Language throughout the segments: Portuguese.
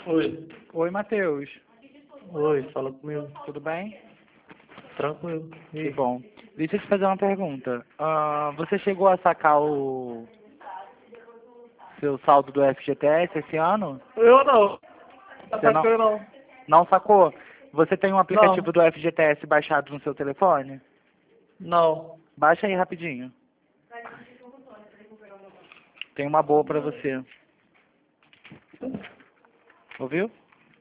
Oi. Oi, Matheus. Oi, fala comigo. Tudo bem? Tranquilo. Que bom. Deixa eu te fazer uma pergunta. Você chegou a sacar o seu saldo do FGTS esse ano? Eu não. Você não, Eu não. não sacou? Você tem um aplicativo Não. do FGTS baixado no seu telefone? Não. Baixa aí rapidinho. Tem uma boa pra você. Ouviu?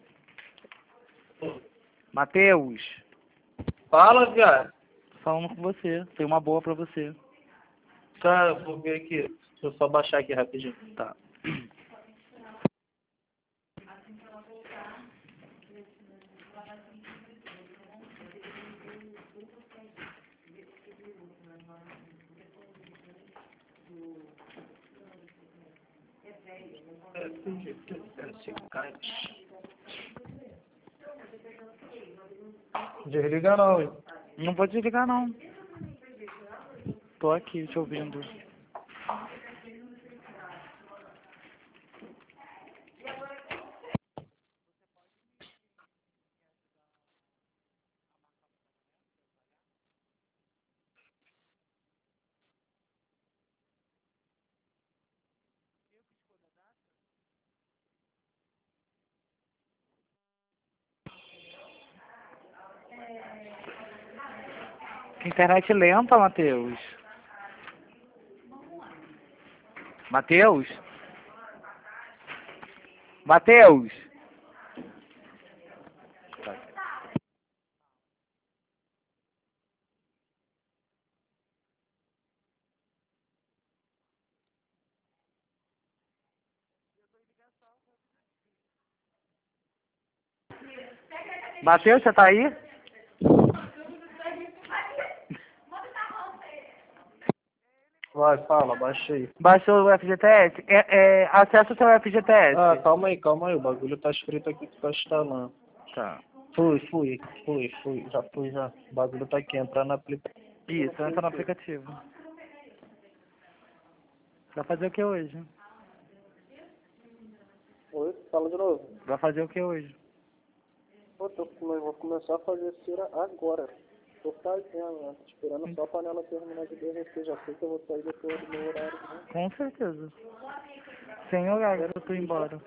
Matheus, Fala, viado. tô falando com você. Tem uma boa pra você. Tá, eu vou ver aqui. Deixa eu só baixar aqui rapidinho. Tá. Desliga não, hein? Não vou desligar não. Tô aqui te ouvindo. Internet lenta, Matheus. Matheus? Matheus? Matheus, você tá aí? Vai, fala, baixei. Baixou o FGTS? Acessa o seu FGTS. Ah, calma aí. O bagulho tá escrito aqui que tá instalando. Tá. Fui. Já fui, já. O bagulho tá aqui, entrar na aplicação. Isso, entra no aplicativo. Vai fazer o que hoje? Oi, fala de novo. Vai fazer o que hoje? Pô, vou começar a fazer cera agora. Tô fazendo, né? Esperando só a panela terminar de derreter. Já sei que eu vou sair depois do meu horário, né? Com certeza. Sem horário pra tu ir embora.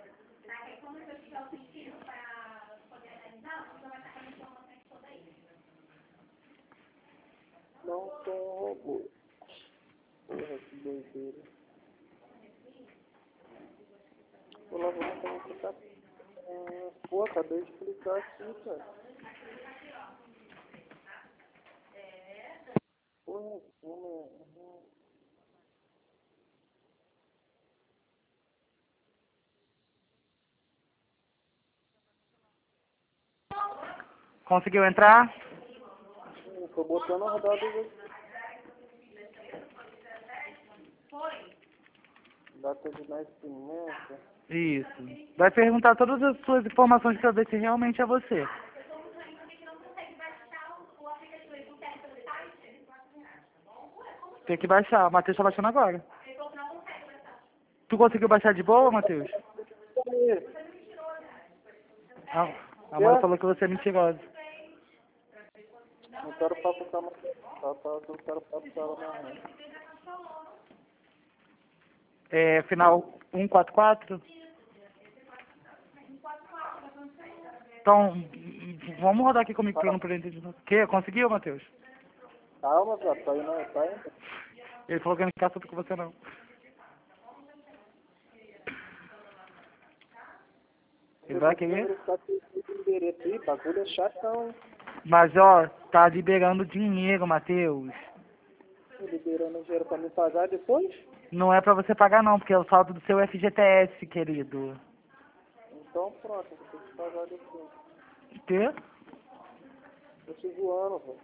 Não sou um robô. Porra, que doideira. Vou lá, vou tentar explicar. Pô, acabei de explicar aqui, cara. Porra, Conseguiu entrar? tô botando a rodada aqui. Data de nascimento. Isso. Vai perguntar todas as suas informações pra ver se realmente é você. Tem que baixar. O Matheus tá baixando agora. Tu conseguiu baixar de boa, Matheus? A Amanda falou que você é mentirosa. Não quero papo com a mãe. Eu quero papo com ela não. Final 144? Então, vamos rodar aqui comigo pra eu não perder de novo. Que? Conseguiu, Matheus? Calma, velho. Tá indo, tá indo. Ele falou que não quer assunto com você não. Ele vai querer? Bagulho é chatão. Mas ó, tá liberando dinheiro, Matheus. Liberando dinheiro pra me pagar depois? Não é pra você pagar não, porque é o saldo do seu FGTS, querido. Então pronto, vou ter que pagar depois. Quê? Tô te zoando, velho.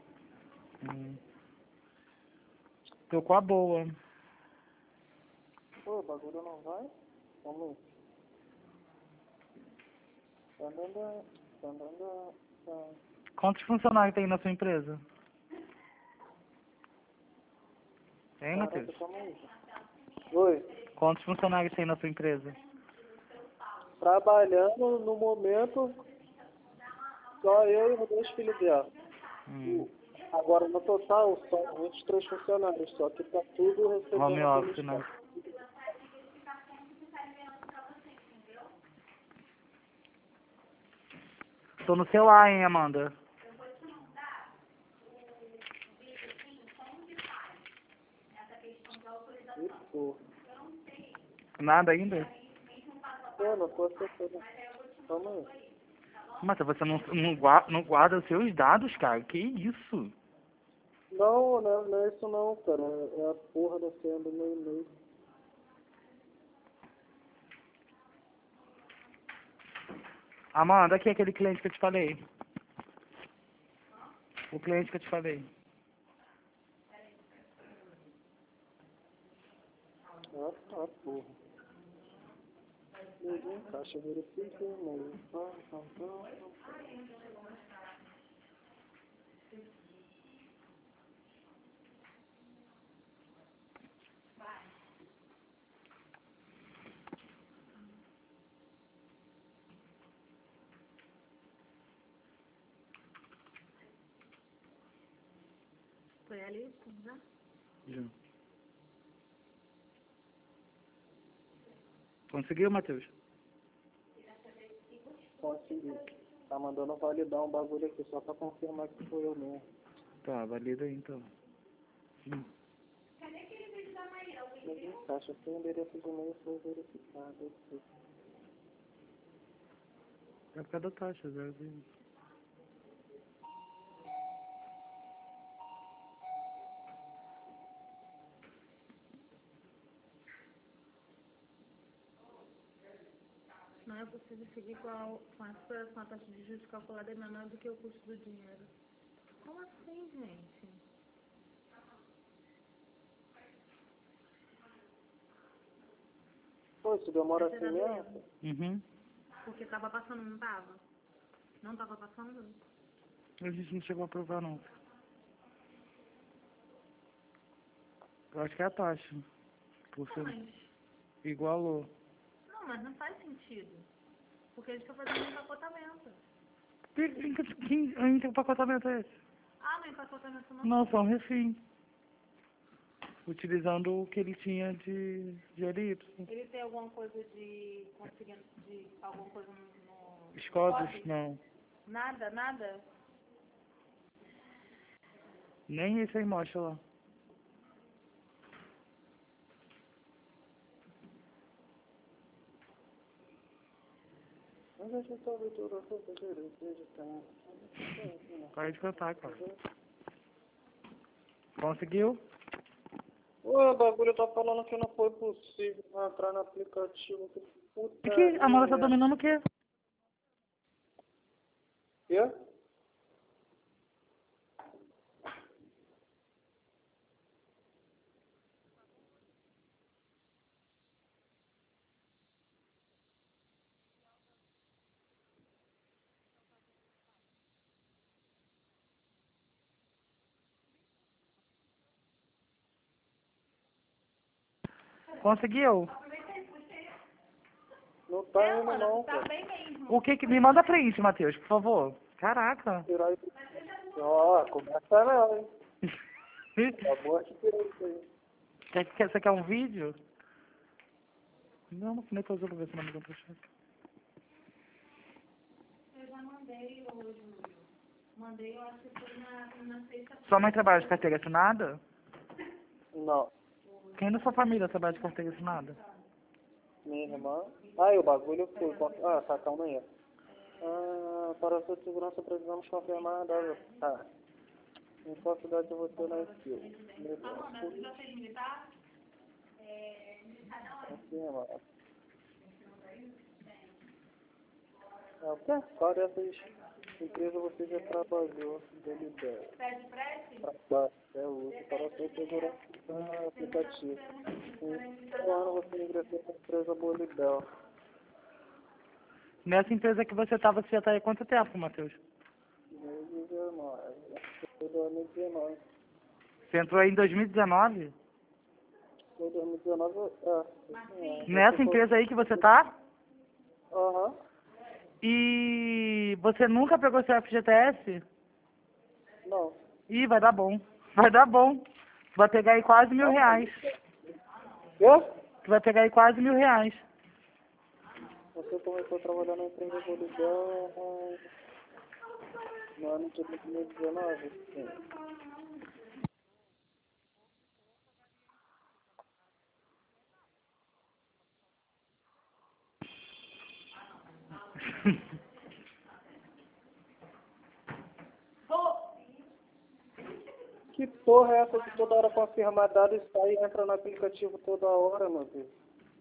Tô com a boa. Pô, o bagulho não vai? Vamos. Quantos funcionários tem na sua empresa? Hein, Matheus? Calma aí. Oi. Quantos funcionários tem na sua empresa? Trabalhando no momento, só eu e os 2 filhos dela. Agora, no total, são 23 funcionários, só que tá tudo recebendo Home aquele office, né? Tô no celular, hein, Amanda? Isso. Nada ainda? Eu não tô acessando. Calma aí. Mas você não guarda os seus dados, cara. Que isso? Não, não é isso não, cara. É a porra da senha do meu e-mail. Amanda, aqui é aquele cliente que eu te falei. O cliente que eu te falei. Ah, tá, porra. Liguei, caixa, verifique o e-mail. Foi ali, já? Já. Conseguiu, Matheus? Consegui. Tá mandando validar um bagulho aqui só pra confirmar que foi eu mesmo. Tá, valida aí então. Liguei, caixa, seu endereço de e-mail foi verificado. É por causa da taxa, já. Não é possível seguir com a taxa de juros calculada é menor do que o custo do dinheiro. Como assim, gente? Pô, isso demora Você assim tá mesmo? doendo? Uhum. Porque tava passando, não tava? Não tava passando? A gente não chegou a aprovar, não. Eu acho que é a taxa. Por ser Mas, igualou. não, mas não faz sentido. Porque eles estão fazendo um empacotamento. Que empacotamento é esse? Ah, no empacotamento não. Não, só um refim. Utilizando o que ele tinha de GLY. Ele tem alguma coisa de conseguindo de alguma coisa no Escodos, Scott? não. Nada, nada? Nem esse aí mostra lá. Mas a gente tá leitura toda direito, tá? Para de cantar, cara. Conseguiu? Ué, o bagulho tá falando que não foi possível entrar no aplicativo. Que puta E que a Amanda tá merda. dominando o quê? Quê? Conseguiu? Não tá indo Mano, não, tá cara. bem mesmo. O que que... Me manda print, Matheus, por favor. Caraca. Tirar aí. Ó, começa não, hein? Acabou de tirar isso aí. Você quer um vídeo? Não, não depois eu vou ver se não me dá pra achar. Eu já mandei hoje, Júlio. Mandei, eu acho que foi na sexta-feira. Sua mãe trabalha de carteira assinada? Não. Quem da sua família trabalha de carteira assinada? Minha irmã. Ah, e o bagulho foi. Ah, tá, calma aí. Ah, para a sua segurança precisamos confirmar a data. Ah. Em qual cidade você nasceu? Amanda, você já fez militar? Confirma. É o quê? Qual dessas empresas você já trabalhou? Delibera. Pede prece? Trabalho. É o uso para a sua segurança aplicativo. Em qual ano você ingressou na empresa Bolibel? Nessa empresa que você tava, você já tá aí há quanto tempo, Matheus? 2019. Foi 2019. Você entrou aí em 2019? Foi 2019, Nessa empresa aí que você tá? Aham. E você nunca pegou seu FGTS? Não. Ih, vai dar bom. Vai dar bom. Vai pegar aí quase R$ 1.000. Quê? Tu vai pegar aí quase R$ 1.000. Você começou a trabalhar na empresa Bolidão no ano de 2019? Sim. Que porra é essa que toda hora confirma dado e sai e entra no aplicativo toda hora, meu Deus?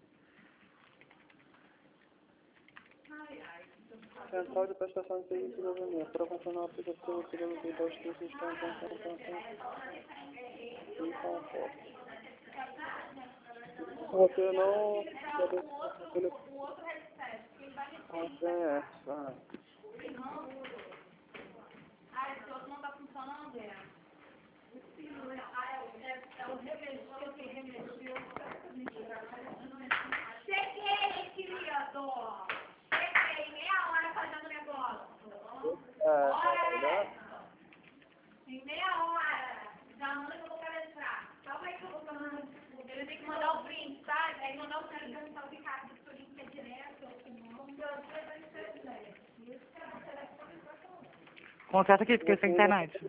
Central de prestação de serviço do governo. Para funcionar o aplicativo, você deve cuidar os cursos Você não... Não conhece. Ah. Esse outro não tá funcionando, Cheguei, querido! Cheguei, meia hora fazendo negócio. Em meia hora. Já manda que eu vou cadastrar. Calma aí que eu vou mandar. Ele tem que mandar o print, tá? Aí mandar o print pra perguntar o Ricardo se o link é direto ou se não. Conserta aqui, porque sem internet.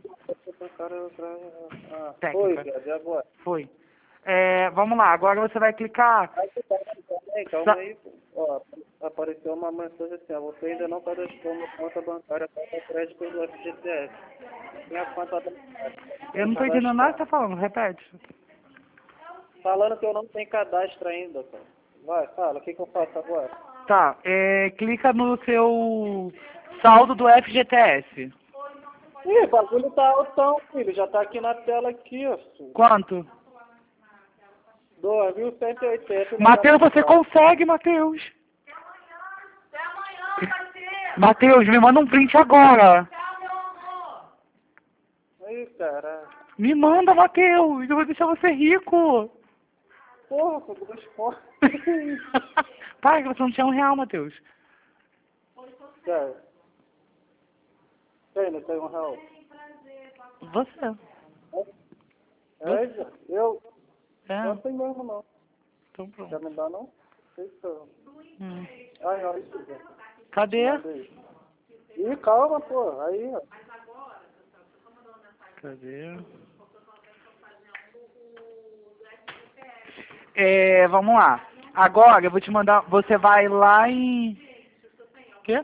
Foi, Técnica. viado, e agora? Foi. Vamos lá, agora você vai clicar. Calma aí, pô. Ó, apareceu uma mensagem assim, ó, você ainda não cadastrou uma conta bancária para crédito do FGTS. Tem a conta bancária. Eu não tô entendendo nada que você tá falando, repete. Falando que eu não tenho cadastro ainda, cara. Vai, fala, o que eu faço agora? Tá, clica no seu saldo do FGTS. Ih, o bagulho tá altão, filho. Já tá aqui na tela aqui, ó. Filho. Quanto? 2.180. Matheus, você consegue, Matheus. Até amanhã, parceiro! Matheus, me manda um print agora. Tchau, meu amor! Aí, cara. Me manda, Matheus. Eu vou deixar você rico. Porra, com 2 pontos. Pai, você não tinha R$ 1, Matheus. Sério. Quem não tem R$1? Você. Eu É, não tenho mesmo, não. então Quer pronto. me dar, não? Isso. Ai, não, isso. Cadê? Mandei. Ih, calma, pô. Aí, ó. Cadê? Vamos lá. Agora eu vou te mandar. Você vai lá em. Quê?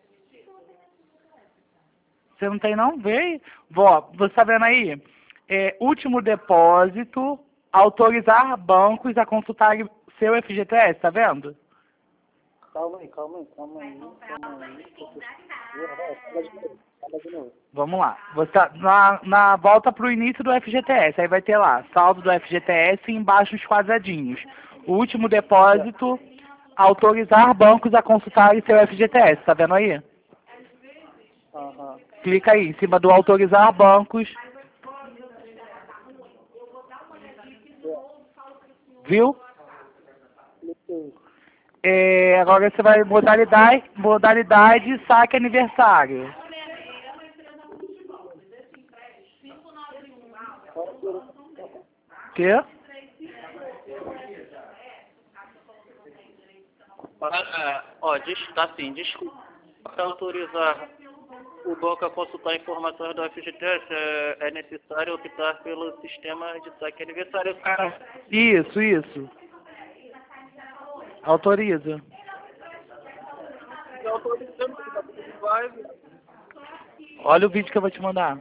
Você não tem não? Vê. Vó, você tá vendo aí? Último depósito, autorizar bancos a consultarem seu FGTS, tá vendo? Calma aí. Fala de novo. Vamos lá. Você tá na volta pro início do FGTS. Aí vai ter lá, saldo do FGTS e embaixo os quadradinhos. O último depósito, autorizar bancos a consultarem seu FGTS, tá vendo aí? Aham. Clica aí, em cima do autorizar bancos. Viu? Agora você vai modalidade saque aniversário. Quê? Tá assim, desculpa. Para autorizar o banco a consultar informações do FGTS, é necessário optar pelo sistema de saque aniversário. Cara, Isso. Autoriza. eu tô dizendo que tá tudo vai. Olha o vídeo que eu vou te mandar.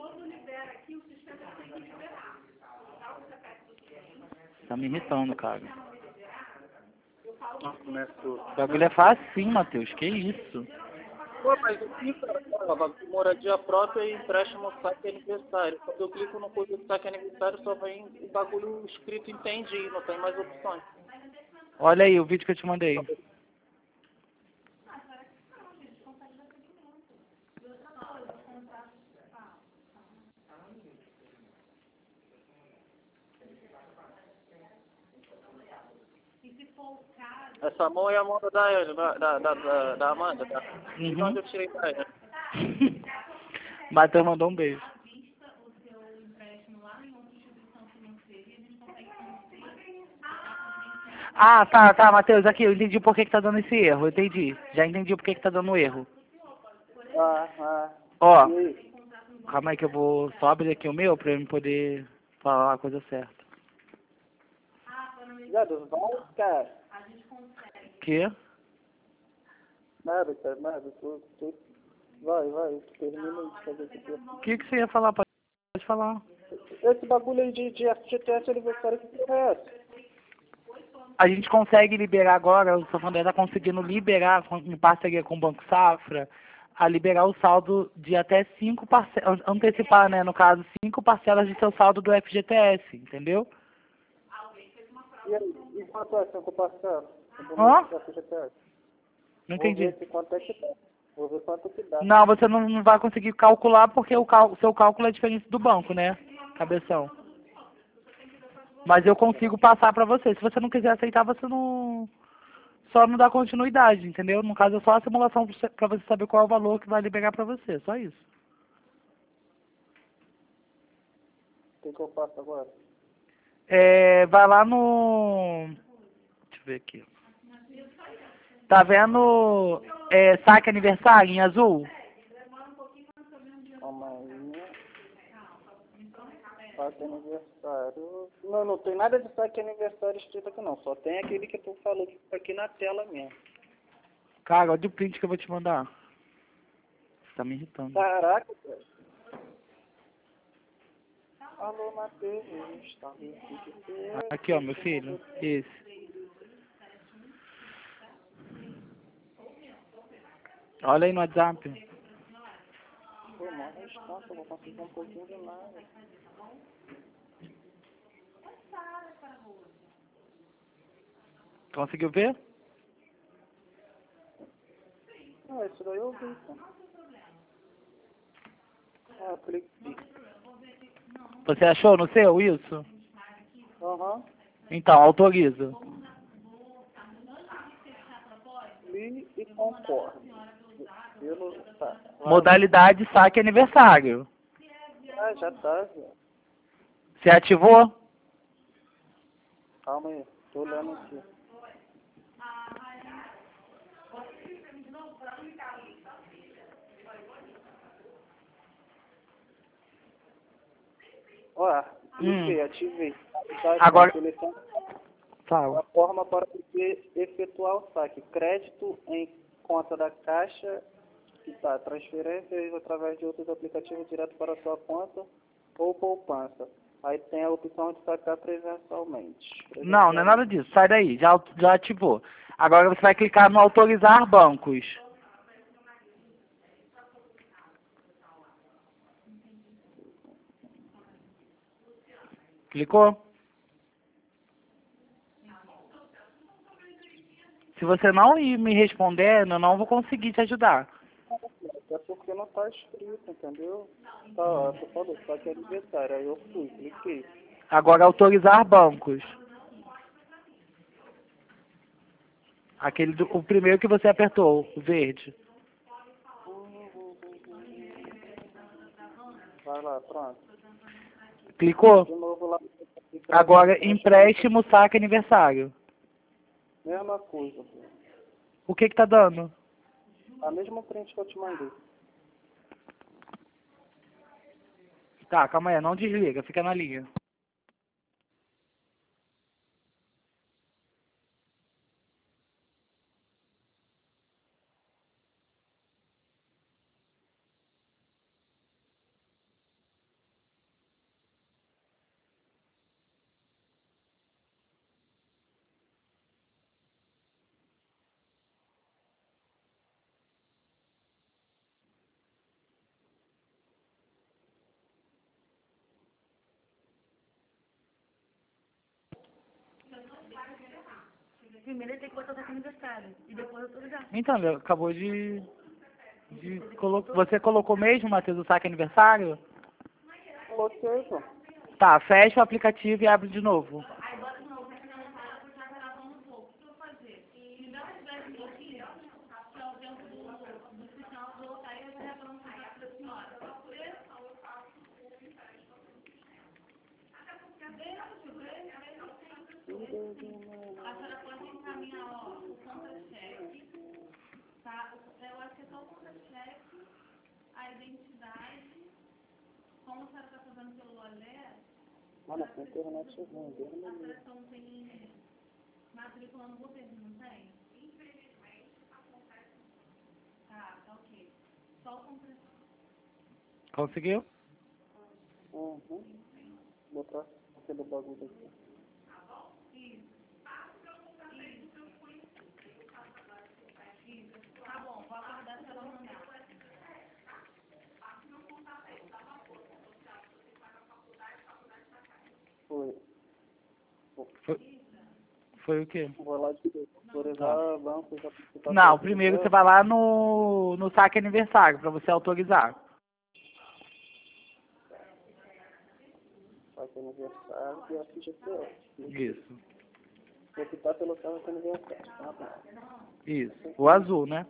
Tá me irritando, cara. O bagulho é fácil sim, Matheus. Que isso? Pô, mas eu clico, cara, moradia própria e empréstimo saque aniversário. Quando eu clico no coisa do saque aniversário, só vem o bagulho escrito entendi, não tem mais opções. Olha aí o vídeo que eu te mandei. E se for o caso, Essa mão é a mão da Daiane, da Amanda, tá? E de Uhum. onde eu tirei Daiane? Matheus mandou um beijo. Ah, tá, Matheus, aqui, eu entendi por que tá dando esse erro, eu entendi. Já entendi por que tá dando erro. Ó, E aí? calma aí que eu vou só abrir aqui o meu pra eu poder falar a coisa certa. Viado, vai, cara. Que? Nada, cara, nada. Vai, termina de fazer isso aqui. O que você ia falar? Pode falar. Esse bagulho aí de FGTS aniversário, que porra é essa? A gente consegue liberar agora, o Santander está conseguindo liberar, em parceria com o Banco Safra, a liberar o saldo de até 5 parcelas, antecipar, né, no caso, 5 parcelas de seu saldo do FGTS, entendeu? E aí? E quanto é 5 parcelas? Hã? FGTS? Não Vou entendi. ver se quanto é que dá. Vou ver quanto que dá. Não, você não vai conseguir calcular porque o seu cálculo é diferente do banco, né, cabeção? Mas eu consigo passar para você. Se você não quiser aceitar, você não... Só não dá continuidade, entendeu? No caso, é só a simulação para você saber qual é o valor que vai liberar para você, só isso. O que eu faço agora? Vai lá no... Deixa eu ver aqui. Tá vendo saque aniversário em azul? Calma aí. Saque aniversário. Não tem nada de saque aniversário escrito aqui não. Só tem aquele que tu falou que tá aqui na tela mesmo. Cara, olha o print que eu vou te mandar. Você tá me irritando. Caraca, cara. Alô, Matheus. Tá Aqui, ó, meu filho. Esse. Olha aí no WhatsApp. Pô, mó restante, eu vou conseguir um pouquinho de nada. Conseguiu ver? Ah, isso daí eu vi, pô. Ah, cliquei. Você achou no seu isso? Aham. Então, autoriza. Li e concordo. Tá. Modalidade saque aniversário. Ah, já tá, velho. Você ativou? Calma aí, tô olhando aqui. Ó, cliquei, ativei. Tá, Agora- seleciona Fala. a forma para você efetuar o saque. Crédito em conta da Caixa, que tá, transferências através de outros aplicativos direto para a sua conta ou poupança. Aí tem a opção de sacar presencialmente. Não é nada disso. Sai daí. Já ativou. Agora você vai clicar no autorizar bancos. Clicou? Se você não ir me respondendo, eu não vou conseguir te ajudar. É porque não tá escrito, entendeu? Tá, ó, você falou, saque aniversário. Aí eu fui, cliquei. Agora autorizar bancos. O primeiro que você apertou, o verde. Vai lá, pronto. Clicou? De novo lá. Agora empréstimo saque aniversário. Mesma coisa. O que tá dando? A mesma print que eu te mandei. Tá, calma aí, não desliga, fica na linha. Primeiro ele tem que botar o saque aniversário e depois autorizar. Então, ele acabou Você colocou mesmo, Matheus, o saque aniversário? Coloquei, pô. Tá, fecha o aplicativo e abre de novo. A senhora pode encaminhar, ó, o contra-cheque, tá? Eu acho que é só o contra-cheque, a identidade, como a senhora está fazendo pelo Lolé, Mano, essa internet é ruim, Deus me a livre. senhora não tem matrícula no governo, não tem? Infelizmente, acontece. Tá, tá ok. Só o contra-cheque. Conseguiu? Uhum. Botar aquele bagulho aqui. Tá bom, vou aguardar se ela mandar. Foi. Foi o quê? Vou lá de autorizar banco já tá Não, tudo primeiro certo. você vai lá no saque aniversário para você autorizar. Saque aniversário e a ficha é. Isso. Vou optar pelo saque aniversário. Tá bom. Isso. O azul, né?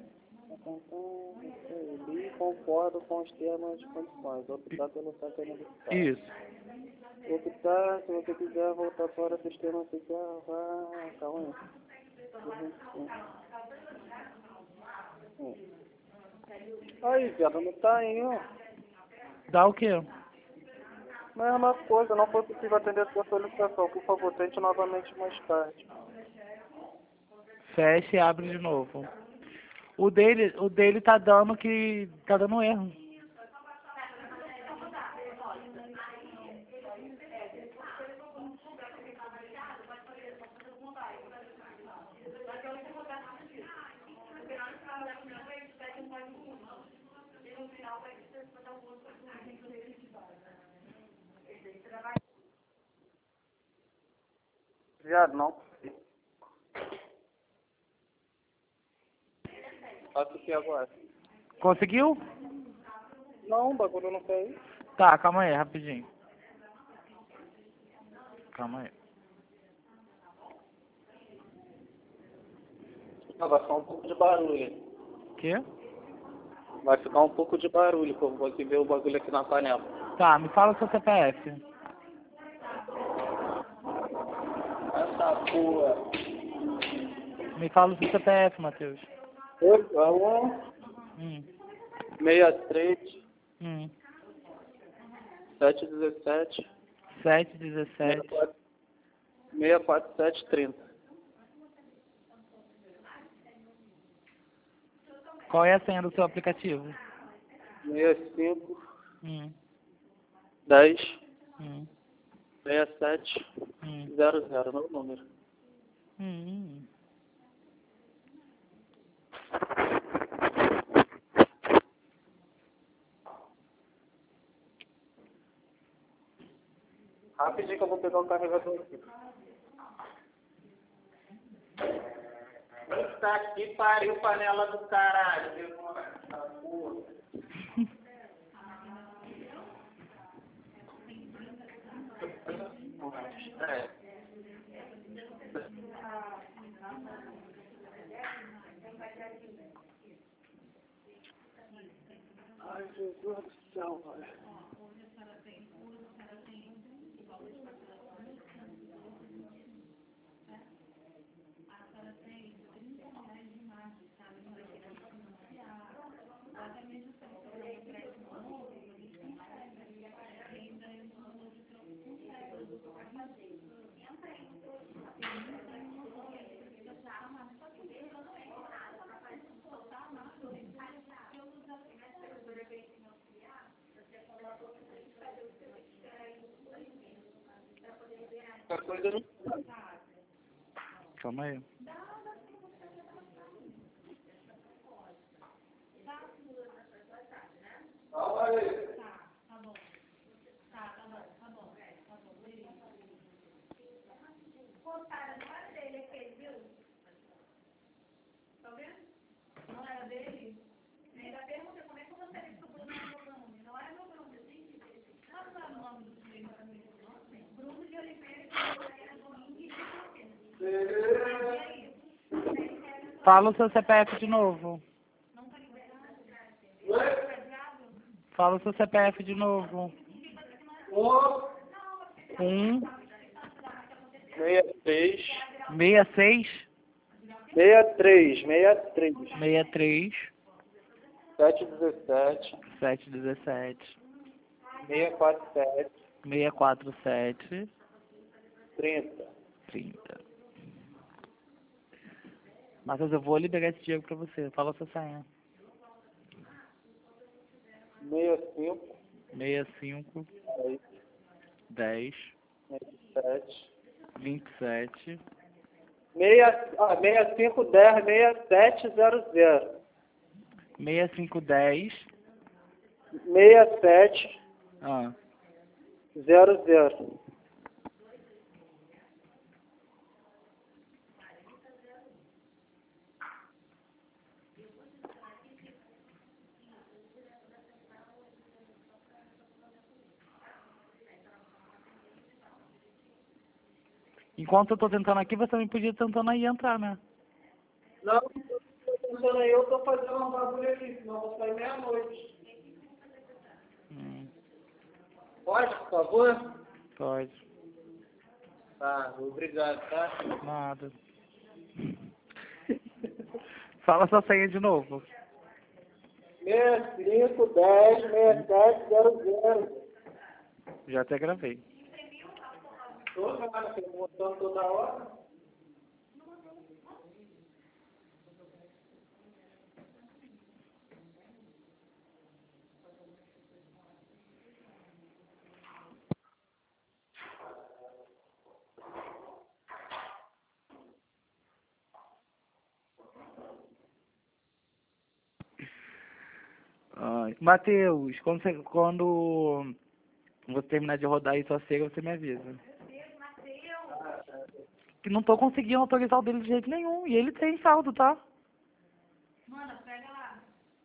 E concordo com os termos de condições. Vou optar pelo saque aniversário. Isso. Vou optar, se você quiser voltar fora do sistema social, vai, calma aí. Aí, viado, não tá aí, ó. Dá o quê? Mesma coisa, não foi possível atender a sua solicitação. Por favor, tente novamente mais tarde. Fecha e abre de novo. O dele tá dando erro. Viado, não. Faço o que agora? Conseguiu? Não, o bagulho não caiu. Tá, calma aí, rapidinho. Calma aí. Ah, vai ficar um pouco de barulho. Quê? Vai ficar um pouco de barulho, que eu vou aqui ver o bagulho aqui na panela. Tá, me fala o seu CPF. Essa porra. Me fala o seu CPF, Matheus. 63 Hum. 717 717. 64730. Qual é a senha do seu aplicativo? 65 Hum. 10 Hum. 67 Hum. 00, meu número. Hum. Rapidinho que eu vou pegar o carregador aqui. Puta que pariu, panela do caralho. Essa porra. É. Ai, Jesus do céu, velho. Essa coisa não. Calma aí. Fala o seu CPF de novo. Fala o seu CPF de novo. 63. 66 63. 63 717. 717 647. 647 30. 30. Matheus, eu vou liberar esse dinheiro pra você. Fala a sua senha. 65. 65 10 67. 27 65 10 67 00. 6510 67 ah, 00. Enquanto eu tô tentando aqui, você também podia tentando aí entrar, né? Não, tô pensando aí, eu tô fazendo um bagulho aqui, senão eu vou sair meia-noite. Pode, por favor? Pode. Tá, obrigado, tá? Nada. Fala sua senha de novo. 65 10 67 00. Já até gravei. Toda hora, perguntando toda hora. Ai, Matheus, quando você terminar de rodar aí sua cega, você me avisa. Que não tô conseguindo autorizar o dele de jeito nenhum. E ele tem saldo, tá? Manda, pega lá.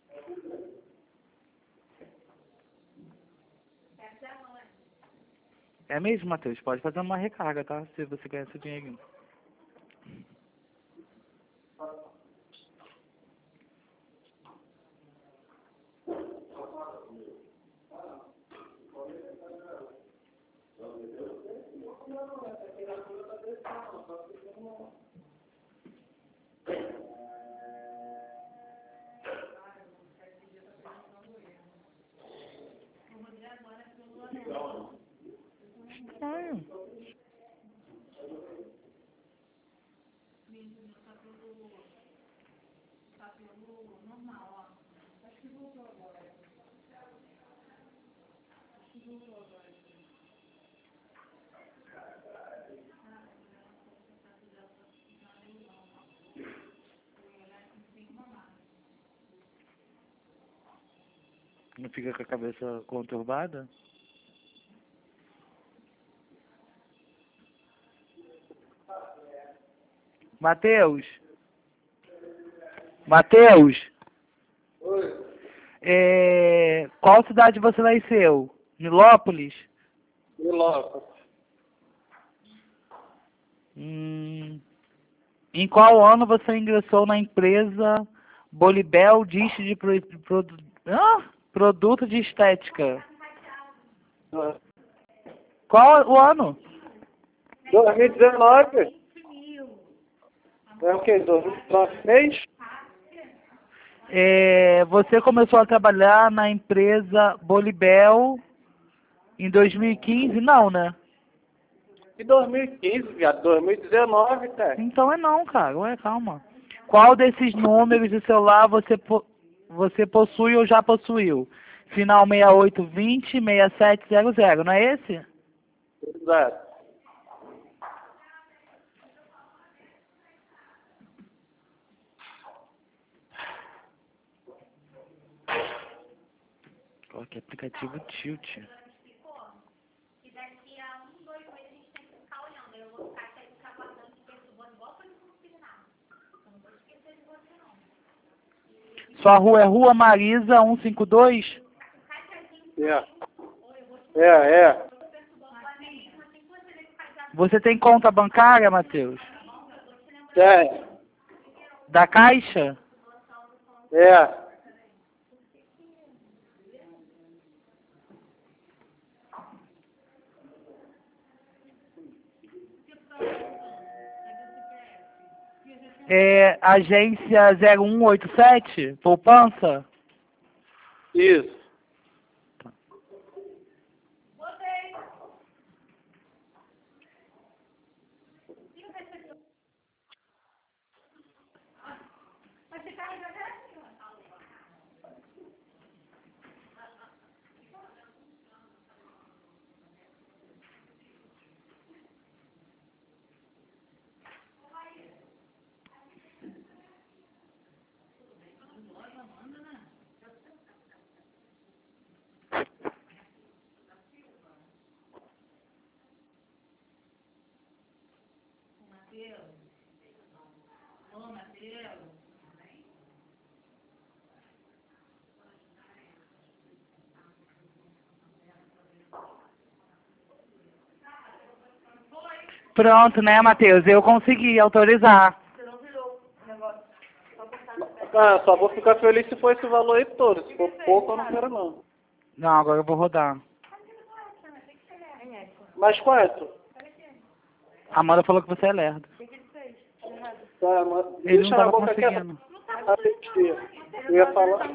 Pega a mão, É mesmo, Matheus? Pode fazer uma recarga, tá? Se você ganhar seu dinheirinho. Estranho. tá pelo normal, ó. Acho que voltou agora. Não fica com a cabeça conturbada? Matheus! Matheus! Oi. Qual cidade você nasceu? Nilópolis? Milópolis. Em qual ano você ingressou na empresa Bolibel Dish de produto de estética? Qual o ano? 2019? É o quê? 2016? Você começou a trabalhar na empresa Bolibel em 2015? Não, né? E 2015, viado. 2019, cara. Então é não, cara. Ué, calma. Qual desses números de celular você possui ou já possuiu? Final 6820, 6700, não é esse? Exato. Ó, que aplicativo Tilt. E daqui a 2 meses a gente tem que ficar olhando. Eu vou ficar aqui aguardando que perturbando igual foi no final. Eu não vou esquecer de você, não. Sua rua é Rua Marisa 152? É. Você tem conta bancária, Matheus? Tem. Da Caixa? É. É, agência 0187, poupança? Isso. Pronto, né, Matheus? Eu consegui autorizar. Ah, só vou ficar feliz se for esse valor aí todo. Se for pouco, eu não quero não. Não, agora eu vou rodar. Mas quanto? A Amanda falou que você é lerdo. Tá, mas Ele deixa não na tava boca quieta. conseguindo. Eu ia falar.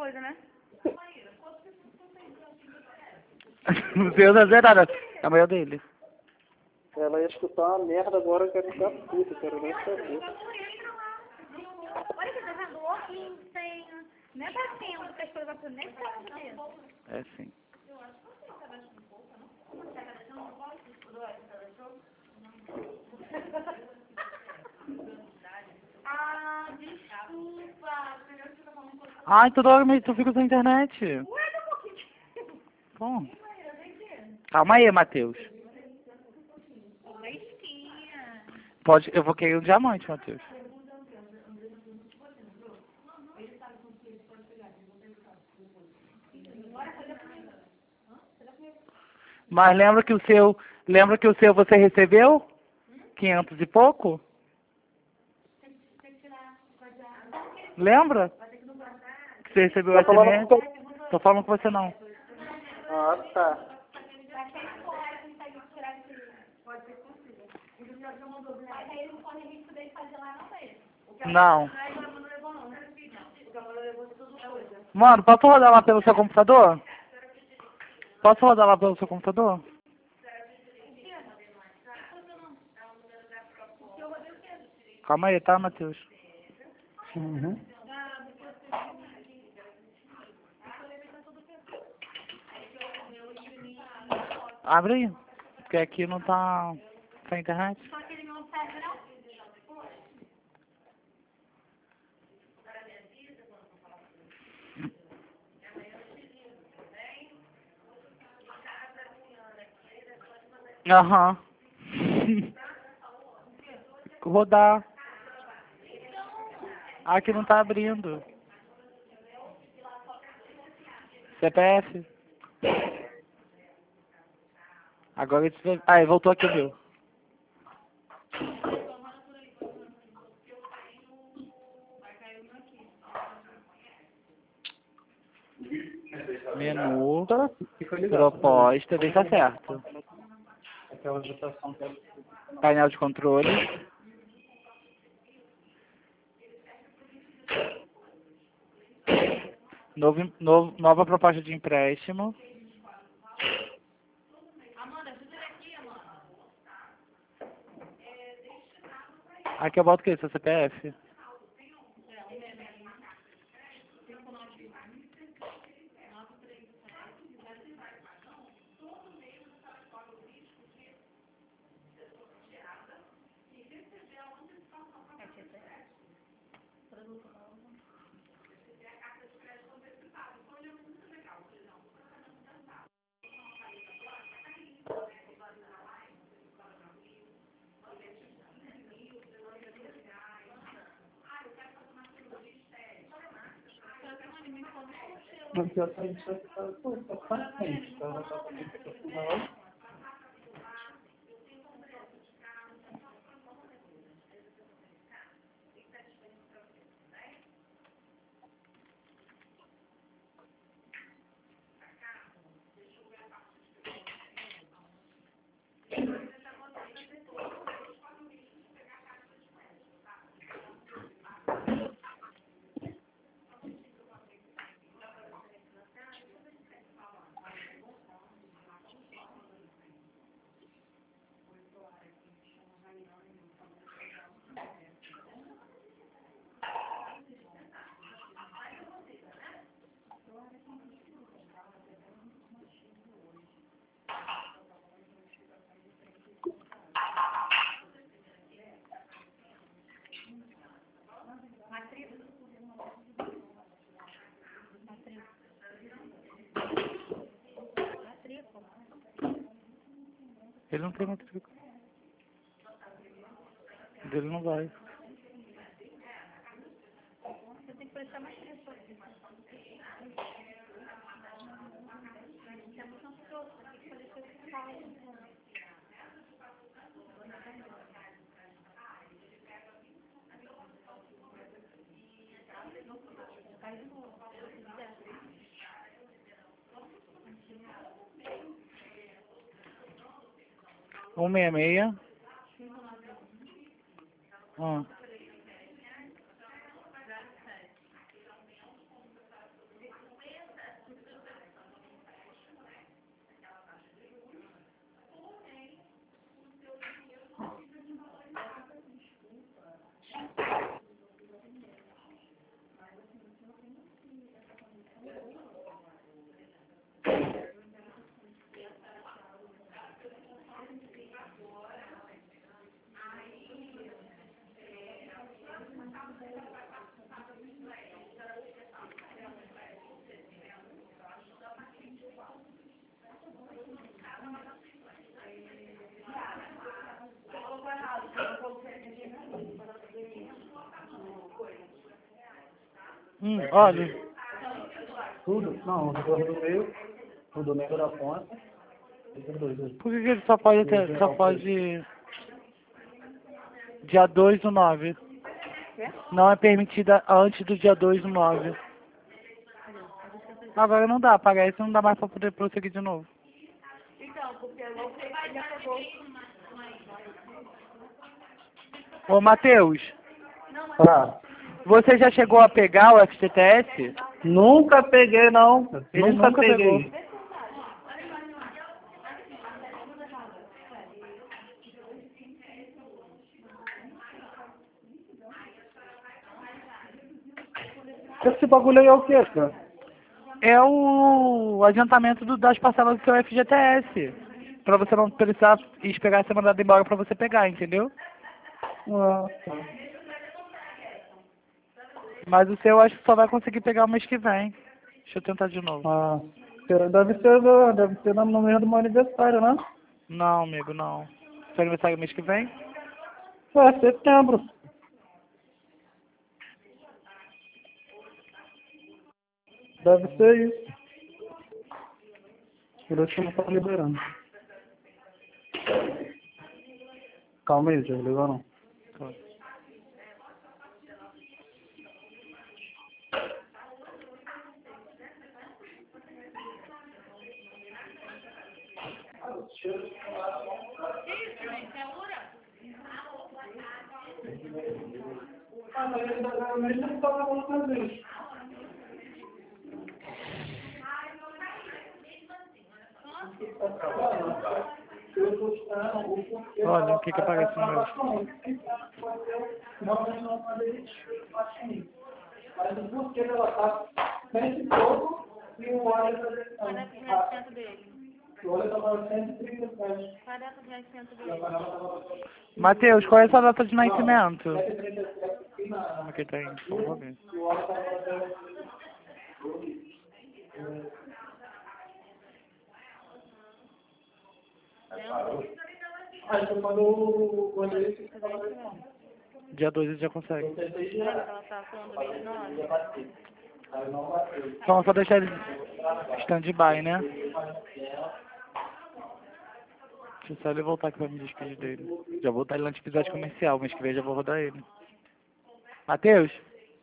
O seu tá zerado. É o meu dele. Ela ia escutar uma merda agora, eu quero ficar puta, quero nem saber. Olha que tá vendo? O óculos tem... Não é batendo que as coisas vão nem mesmo. É sim. Ah, desculpa. Ai, toda hora tu fica sem internet. Ué, dá um pouquinho. Bom. Calma aí, Matheus. Uma esquinha. Pode, eu vou querer um diamante, Matheus. Mas lembra que o seu você recebeu? 500 e pouco? Lembra? Que você recebeu o Tá falando SMS? com... Tô falando com você não. Ah, tá. Não. Mano, posso rodar lá pelo seu computador? Posso rodar lá pelo seu computador? Calma aí, tá, Matheus? Uhum. Abre aí. Porque aqui não tá sem internet. Só que ele não serve, não? Aham. Rodar. Aqui não tá abrindo. CPF. Agora ele... Ah, ele voltou aqui, viu? Menu. Tá, fica ligado. Proposta. Vê se tá certo. Aquela agitação que é... Painel de controle. Nova proposta de empréstimo. Aqui eu boto o quê? Seu CPF? Não, pior que a gente vai ficar... Pô, tá paciente, tá? Ela tá paciente. Ele não tem matrícula. Dele não vai. Você tem que prestar mais atenção. Temos um trouxe aqui para deixar esse carro. Um 66. Ah. Olha. Tudo? Não, o do meio, o do meio da ponta. Esses dois aí. Por que ele só pode ter, só pode dia 2/9? Não é permitida antes do dia 2/9. Agora não dá, parece que não dá mais pra poder prosseguir de novo. Então, porque ele já pegou. Ô Matheus, Ah, você já chegou a pegar o FGTS? nunca peguei, não. Ele nunca nunca peguei. pegou. Esse bagulho aí é o quê, cara? É o adiantamento das parcelas do seu FGTS. Pra você não precisar esperar ser mandado embora pra você pegar, entendeu? Ah, tá. Mas o seu eu acho que só vai conseguir pegar o mês que vem. Deixa eu tentar de novo. Ah, deve ser no mês do meu aniversário, né? Não, amigo, não. Seu aniversário é mês que vem? É, setembro. Deve ser isso. Por isso que não tá liberando. Calma aí, já ligou não. Olha, o que que aparece no meu? Mas o porquê dela tá sempre pouco e o óleo tá Qual é o vencimento dele? o óleo tava 137. Qual é o vencimento dele? Matheus, qual é a sua data de nascimento? 137 aqui na... Aqui tem, por favor. O óleo tava... Aí foi quando o óleo Dia 2 ele já consegue. Lembra que ela estava falando do mês 9? Então só deixar ele stand-by, né? Deixa só ele voltar aqui pra me despedir dele. Já vou botar ele no episódio comercial, mês que vem já vou rodar ele. Matheus?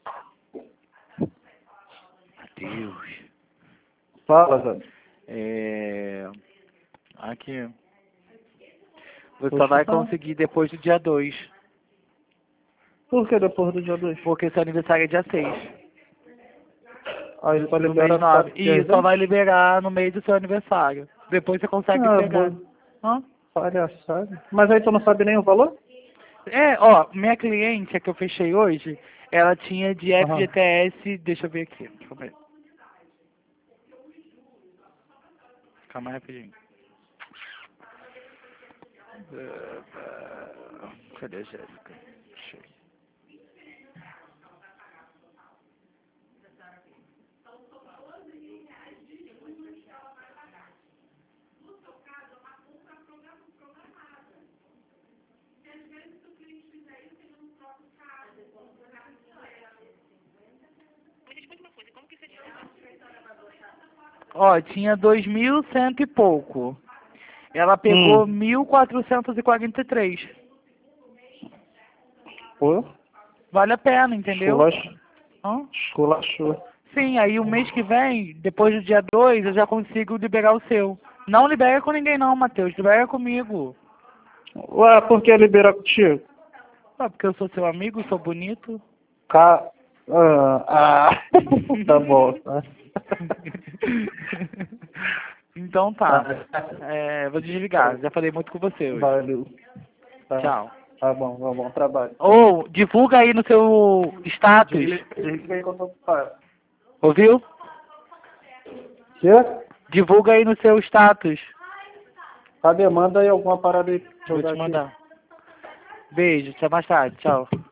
Matheus. Fala, Zé. Aqui. Você só vai conseguir depois do dia 2. Por que depois do dia 2? Porque seu aniversário é dia 6. Aí só No libera mês 9. só E só vai liberar no mês do seu aniversário. Depois você consegue pegar. Hã? Palhaçada. Mas aí tu não sabe nem o valor? Ó, minha cliente, a que eu fechei hoje, ela tinha de Aham. FGTS, deixa eu ver aqui, deixa eu ver. Calma aí rapidinho. Cadê a Jéssica? Achei. Ó, tinha 2.100 e pouco. Ela pegou 1.443. Pô, Vale a pena, entendeu? Hã? esculachou. Sim, aí o mês que vem, depois do dia 2, eu já consigo liberar o seu. Não libera com ninguém não, Matheus. Libera comigo. Ué, por que liberar contigo? Ah, porque eu sou seu amigo, sou bonito. Tá bom. Tá. Então tá. Vou desligar. Já falei muito com você hoje. Valeu. Tá. Tchau. Tá bom trabalho. Ou, divulga aí no seu status. Desliga aí que eu tô ocupado. Ouviu? Quê? Divulga aí no seu status. Cadê? Manda aí alguma parada aí. Vou Jogar te aqui. mandar. Beijo, até mais tarde. Tchau.